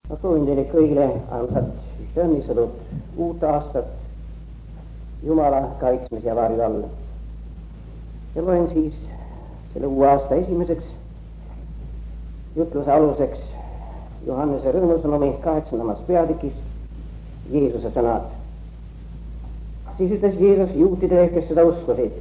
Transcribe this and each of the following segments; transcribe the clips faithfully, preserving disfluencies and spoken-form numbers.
Ma soovin teile kõigile armsat õnnistatud uut aastat Jumala kaitsmise ja varju all. Ja loen siis selle uue aasta esimeseks jutluse aluseks Johannese rõõmusõnumi kaheksandamas peatükis Jeesuse sõnad. Siis ütles Jeesus juutidele, kes seda uskusid: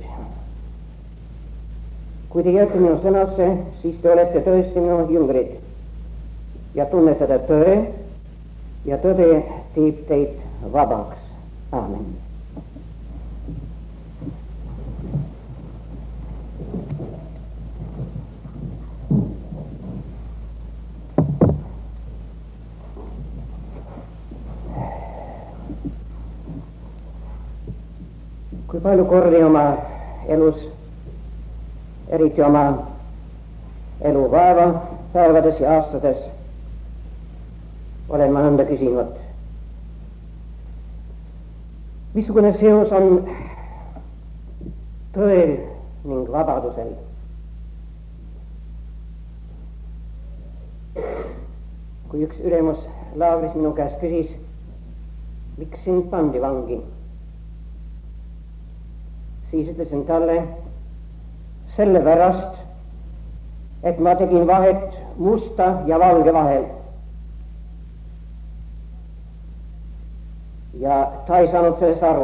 kui te jääte minu sõnasse, siis te olete tõesti minu jüngrid ja tunnetada tõe ja tõde teeb teid vabaks. Aamen. Kui palju kordi oma elus, eriti oma elupäeva, päevades ja aastades olen ma nõnda küsinud, missugune seos on tõel ning vabadusel. Kui üks ülemus laagris minu käest küsis, miks sind pandi vangi, siis ütlesin talle: sellepärast, et ma tegin vahet musta ja valge vahel. Ja ta ei saanud sellest aru.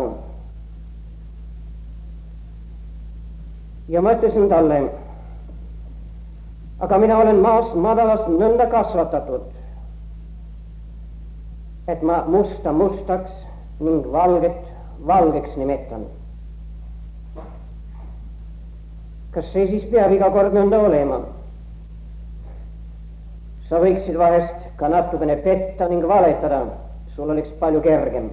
Ja ma ütlesin talle: aga mina olen maast madalast nõnda kasvatatud, et ma musta mustaks ning valget valgeks nimetan. Kas see siis peab iga kord nõnda olema? Sa võiksid vahest ka natukene petta ning valetada, sul oleks palju kergem.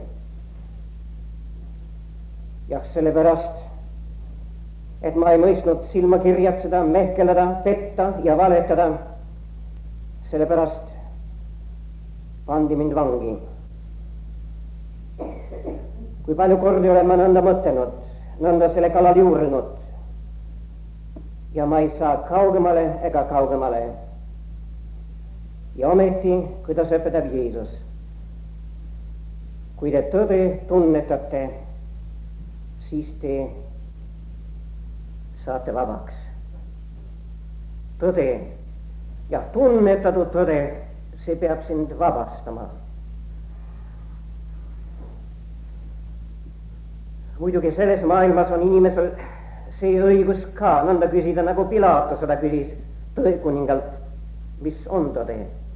Jah, sellepärast, et ma ei mõistnud silma kirjatseda, mehkeleda, petta ja valetada, sellepärast pandi mind vangi. Kui palju kordi olen ma nõnda mõtelnud, nõnda selle kallal juurinud, ja ma ei saa kaugemale ega kaugemale. Ja ometi, kuidas õpetab Jeesus: kui te tõde tunnetate, siis te saate vabaks. Tõde ja tunnetatud tõde, see peab sind vabastama. Muidugi selles maailmas on inimesel see õigus ka nõnda küsida, nagu Pilatus seda küsis tõekuningalt, mis on tõde.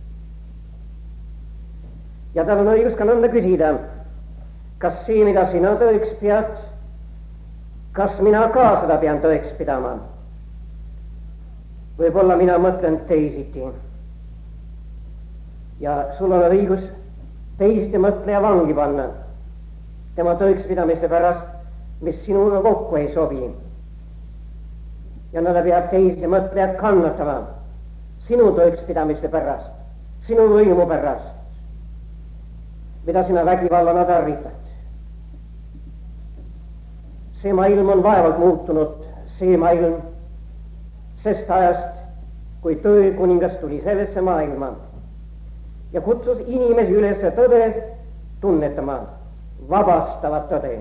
Ja tal on õigus ka nõnda küsida, kas see, mida sina tõeks pead, kas mina ka seda pean tõeks pidama. Võib-olla mina mõtlen teisiti. Ja sul on õigus teiste mõtleja vangi panna tema tõeks pidamise pärast, mis sinuga kokku ei sobi. Ja nõnda peab teisi mõtlejad kannatama sinu tõekspidamiste pärast, sinu võimu pärast, mida sina vägivallana tarvitad. See maailm on vaevalt muutunud, see maailm, sest ajast, kui tõekuningas tuli sellesse maailma ja kutsus inimesi üles tõde tunnetama, vabastavat tõde.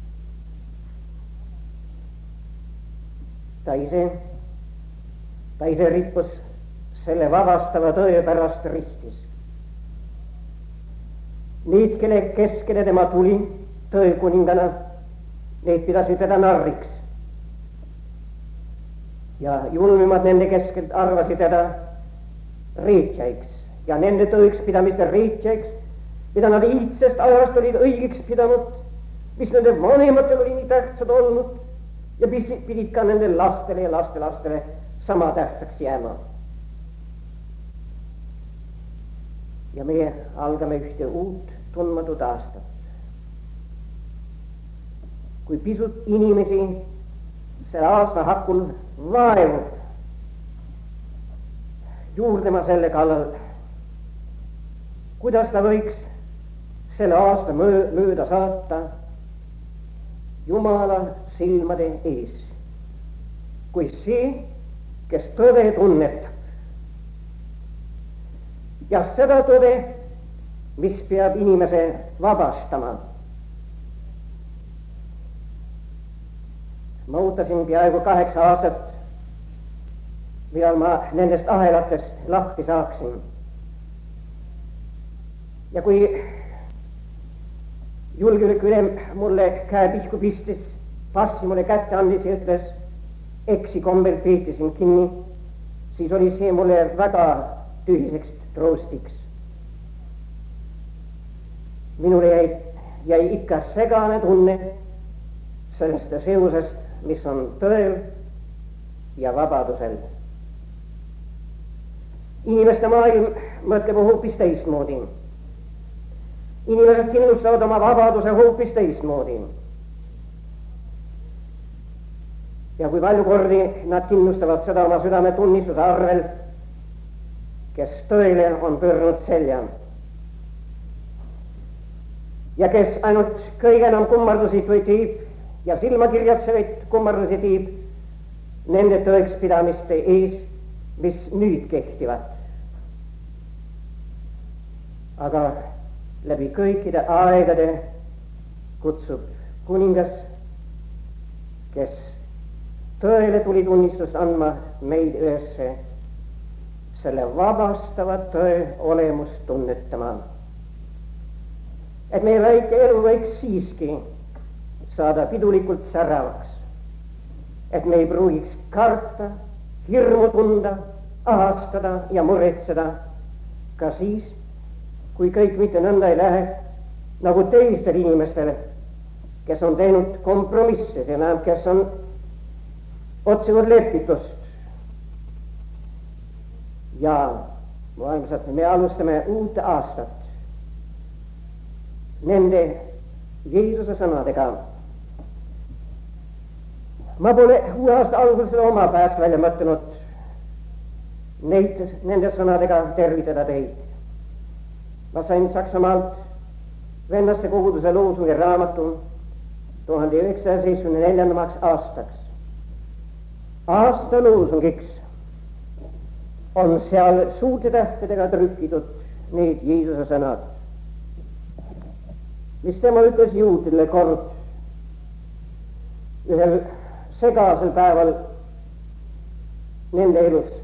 Ta ise, ta ise rippus selle vabastava tõe pärast ristis. Need, kelle keskele tema tuli tõekuningana, need pidasid teda narriks. Ja julmimad nende keskelt arvasid teda reetjaiks ja nende tõekspidamiste reetjaiks, mida nad iidsest ajast olid õigeks pidanud, mis nende vanematel oli nii tähtsad olnud ja pidid ka nende lastele ja lastelastele sama tähtsaks jääma. Ja meie algame ühte uut tundmatut aastat. Kui pisut inimesi selle aasta hakul vaevub juurdema selle kallal, kuidas ta võiks selle aasta mööda saata Jumala silmade ees, kui see, kes tõde tunnetab. Ja seda tõde mis peab inimese vabastama. Ma ootasin peaaegu kaheksa aastat, millal ma nendest ahelatest lahti saaksin. Ja kui julgeolekuülem mulle käe pihku pistis, passi mulle kätte andis ja ütles, eksi kombel peeti sind kinni, siis oli see mulle väga tühiseks troostiks. Minule jäi, jäi ikka segane tunne sellest seosest, mis on tõel ja vabadusel. Inimeste maailm mõtleb hoopis teistmoodi. Inimesed kindlustavad oma vabaduse hoopis teistmoodi. Ja kui palju kordi nad kindlustavad seda oma südametunnistuse arvel, kes tõele on pööranud selja. Ja kes ainult kõige enam kummardusid või tiib ja silmakirjatsevaid kummardusi tiib nende tõekspidamiste ees, mis nüüd kehtivad. Aga läbi kõikide aegade kutsub kuningas, kes tõele tuli tunnistust andma meid ühesse, selle vabastava tõe olemust tunnetama. Et meie väike elu võiks siiski saada pidulikult säravaks. Et me ei pruugiks karta, hirmu tunda, ahastada ja muretseda ka siis, kui kõik mitte nõnda ei lähe, nagu teistel inimestel, kes on teinud kompromisse, kes on otsinud lepitust. Ja maailmasat, me alustame uut aastat nende Jeesuse sõnadega. Ma pole uue aasta algul seda oma pääst välja mõtlenud neid nende sõnadega tervitada teid. Ma sain Saksamaalt vennaste koguduse loosungi raamatu tuhande üheksasaja seitsmekümne neljandaks aastaks. Aasta loosungiks on seal suurte tähtedega trükkitud need Jeesuse sõnad, mis tema ütles juutidele kord ühel segasel päeval nende elus.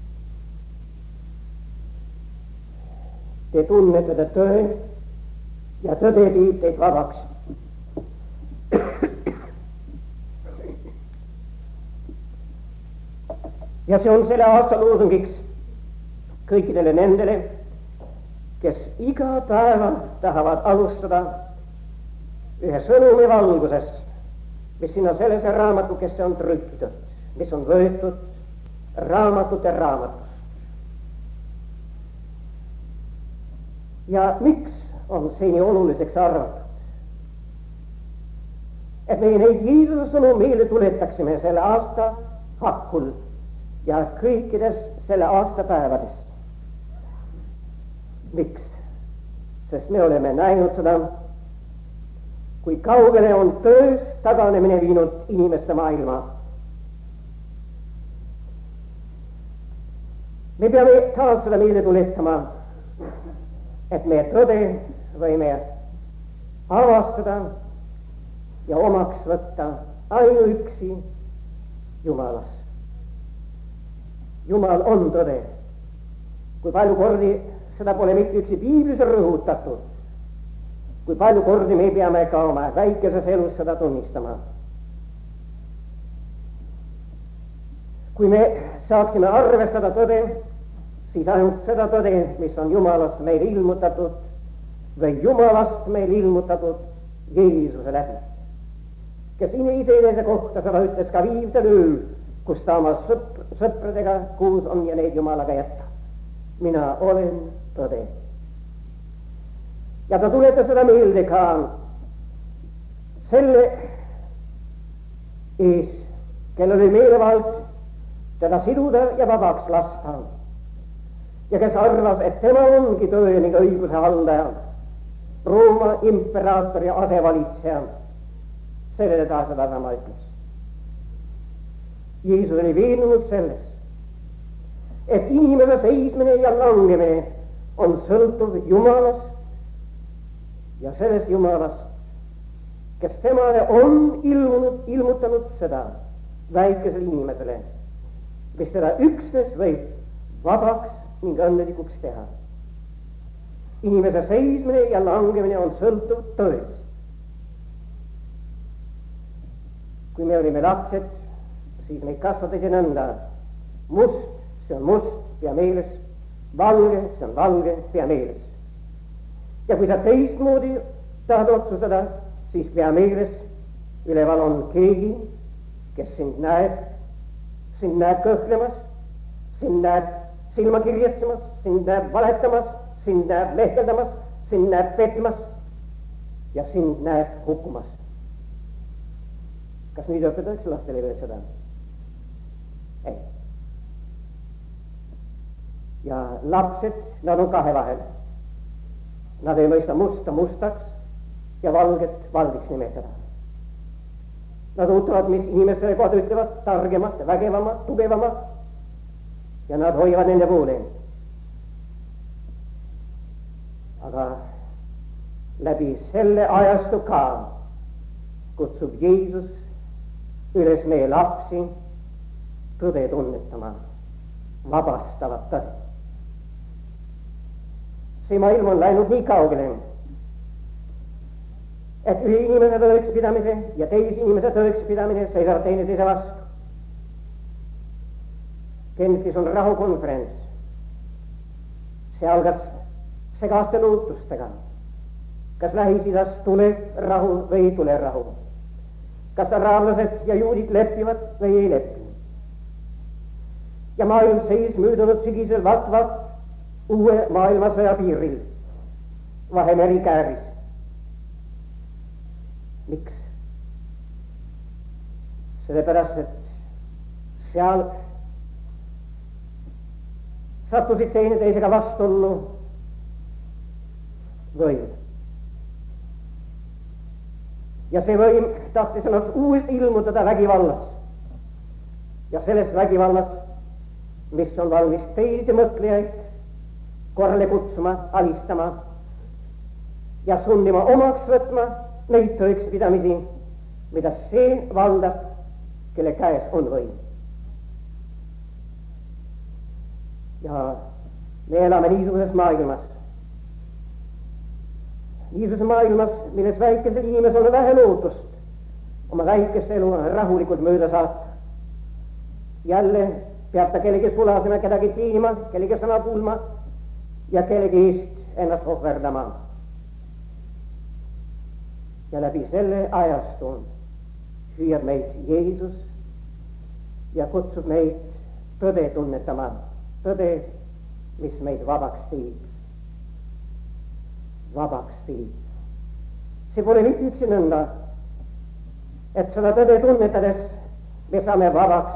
Te tunnete tõe ja tõde teeb teid vabaks. Ja see on selle aasta loosungiks kõikidele nendele, kes iga päeva tahavad alustada ühe sõnumi valguses, mis sinna sellesse raamatukesse on trükkitud, mis on võetud raamatute raamatust. Ja miks on see nii oluliseks arvatud? Et me neid Jeesuse sõnu meile tuletaksime selle aasta hakul ja kõikides selle aasta päevades. Miks? Sest me oleme näinud seda, kui kaugele on tööst taganemine viinud inimeste maailma. Me peame taas seda meile tuletama, et me tõde võime avastada ja omaks võtta ainuüksi Jumalas. Jumal on tõde. Kui palju kordi seda pole mitte üksi piiblis rõhutatud, kui palju kordi me peame ka oma väikeses elus seda tunnistama. Kui me saaksime arvestada tõde, siis ainult seda tõde, mis on Jumalast meile ilmutatud või Jumalast meile ilmutatud Jeesuse läbi, kes iseenese kohta seda ütles ka viimsel ööl, kus ta oma sõpr, sõpradega kuus on ja neid Jumalaga jätta. Mina olen tõde. Ja ta tuletas seda meelde ka selle ees, kel oli meelevald teda siduda ja vabaks lasta. Ja kes arvas, et tema ongi tõeline õiguse haldaja, Rooma imperaator ja asevalitseja. Sellele ta seda sama ütles. Jeesus oli veendunud selles, et inimese seismine ja langemine on sõltuv Jumalast ja selles Jumalas, kes temale on ilmunud, ilmutanud seda väikesele inimesele, mis teda üksnes võib vabaks ning õnnelikuks teha. Inimese seismine ja langemine on sõltuv tõest. Kui me olime lapsed, siis meid kasvatati nõnda. Must, see on must, pea meeles. Valge, see on valge, pea meeles. Ja kui sa teistmoodi tahad otsustada, siis pea meeles, üleval on keegi, kes sind näeb, sind näeb kõhklemas, sind näeb silma kirjetsemas, sind näeb valetamas, sind näeb lehkeldamas, sind näeb petmas ja sind näeb hukkumas. Kas nüüd õpetatakse lastele veel seda? Ei. Ja lapsed, nad on kahe vahel. Nad ei mõista musta mustaks ja valget valgiks nimetada. Nad uutavad, mis inimestele kohta ütlevad, targemad, vägevamad, tugevamad ja nad hoiavad nende poole. Aga läbi selle ajastu ka kutsub Jeesus üles meie lapsi tõde tunnetama, vabastavat tõde. See maailm on läinud nii kaugele, et ühe inimese tõekspidamise ja teise inimese tõekspidamine seisavad teineteise vastu. Genfis on rahukonverents. See algas segaste lootustega. Kas Lähis-Idas tuleb rahu või ei tule rahu? Kas araablased ja juudid lepivad või ei lepi? Ja maailm seis möödunud sügisel vaat-vaat uue maailmasõja piiril, Vahemeri kääris. Miks? Sellepärast, et seal sattusid teineteisega vastullu võim. Ja see võim tahtis ennast uuesti ilmutada vägivallas. Ja sellest vägivallast, mis on valmis teisi mõtlejaid korrale kutsuma, alistama ja sundima omaks võtma neid tõekspidamisi, mida see valdab, kelle käes on võim. Ja me elame niisuguses maailmas, niisuguses maailmas, milles väikesel inimesel on vähe lootust oma väikest elu rahulikult mööda saata. Jälle peab ta kellegi sulasena kedagi tiinima, kellegi sõna kuulma ja kellegi eest ennast ohverdama. Ja läbi selle ajastu hüüab meid Jeesus ja kutsub meid tõde tunnetama, tõde, mis meid vabaks teeb. Vabaks teeb. See pole mitte üksi nõnda, et seda tõde tunnetades me saame vabaks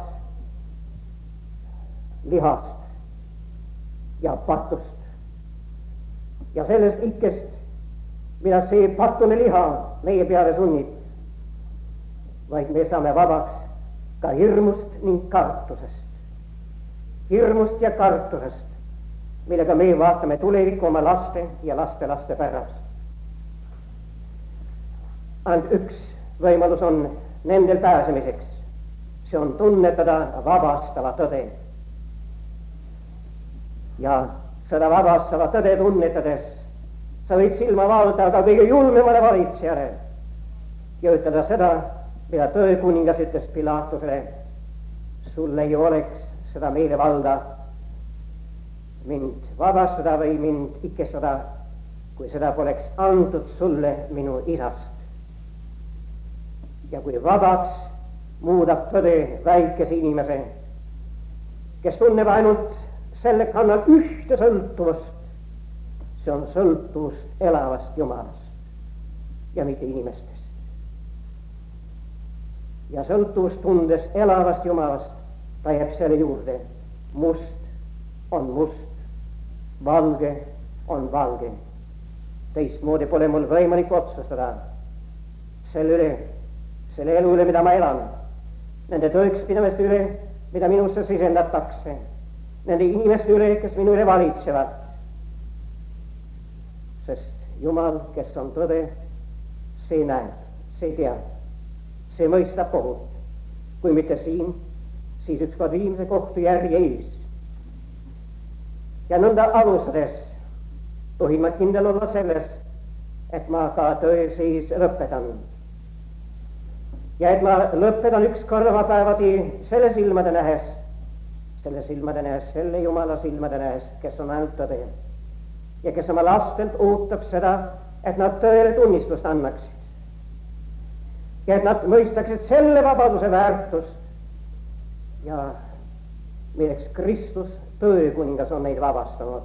lihast ja patust ja sellest ikkest, mida see patune liha meie peale sunnib, vaid me saame vabaks ka hirmust ning kartusest. Hirmust ja kartusest, millega me vaatame tulevikku oma laste ja lastelaste pärast. Ainult üks võimalus on nendel pääsemiseks. See on tunnetada vabastava tõde. Ja seda vabastava tõde tunnetades sa võid silma vaadata ka kõige julmemale valitsejale ja ütelda seda, mida tõekuningas ütles Pilatusele: sul ei oleks seda meelevalda mind vabastada või mind ikkestada, kui seda poleks antud sulle minu isast. Ja kui vabaks muudab tõde väikese inimese, kes tunneb ainult selle kannal ühte sõltuvust, see on sõltuvust elavast Jumalast ja mitte inimestest. Ja sõltuvust tundes elavast Jumalast ta jääb selle juurde: must on must, valge on valge. Teistmoodi pole mul võimalik otsustada selle üle, selle elu üle, mida ma elan, nende tõekspidamiste üle, mida minusse sisendatakse, nende inimeste üle, kes minu üle valitsevad. Sest Jumal, kes on tõde, see näeb, see teab, see mõistab kohut. kui mitte siin, siis ükskord viimse kohtu järje ees. ja nõnda alustades tohin ma kindel olla selles, et ma ka töö siis lõpetan. ja et ma lõpetan ükskord oma päevadi selle silmade nähes, selle silmade nähes, selle Jumala silmade nähes, kes on ainult tõde ja kes oma lastelt ootab seda, et nad tõele tunnistust annaksid ja et nad mõistaksid selle vabaduse väärtust ja milleks Kristus, tõekuningas, on neid vabastanud.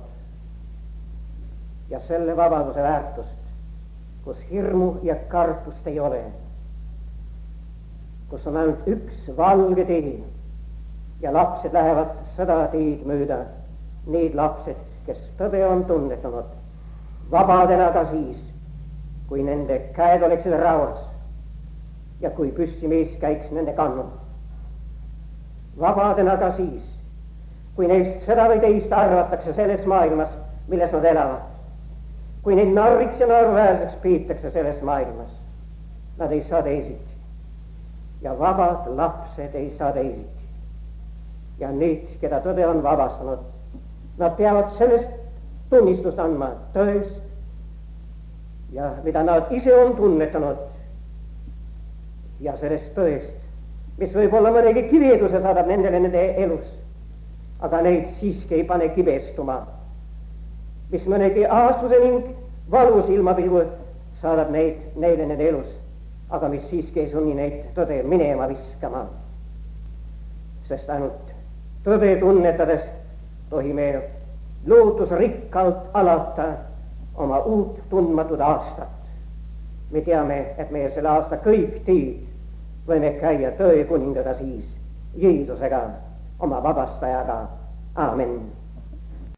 ja selle vabaduse väärtust, kus hirmu ja kartust ei ole, kus on ainult üks valge tee ja lapsed lähevad seda teed mööda, need lapsed, kes tõde on tunnetanud, vabadena ka siis, kui nende käed oleksid raos ja kui püssimees käiks nende kannul. vabadena ka siis, kui neist seda või teist arvatakse selles maailmas, milles nad elavad, kui neid narriks ja naeruväärseks peetakse selles maailmas, nad ei saa teisiti. ja vabad lapsed ei saa teisiti. ja need, keda tõde on vabastanud, nad peavad sellest tunnistust andma tões ja mida nad ise on tunnetanud ja sellest tõest, mis võib-olla mõnegi kibeduse saadab nendele nende elus, aga neid siiski ei pane kibestuma, mis mõnegi aastuse ning valus ilmapidu saadab neid neile nende elus, aga mis siiski ei sunni neid tõde minema viskama, sest ainult tõde tunnetades tohime lootusrikkalt alata oma uut tundmatut aastat. me teame, et meie selle aasta kõik teed võime käia tõekuningaga siis, Jeesusega, oma vabastajaga. Aamen.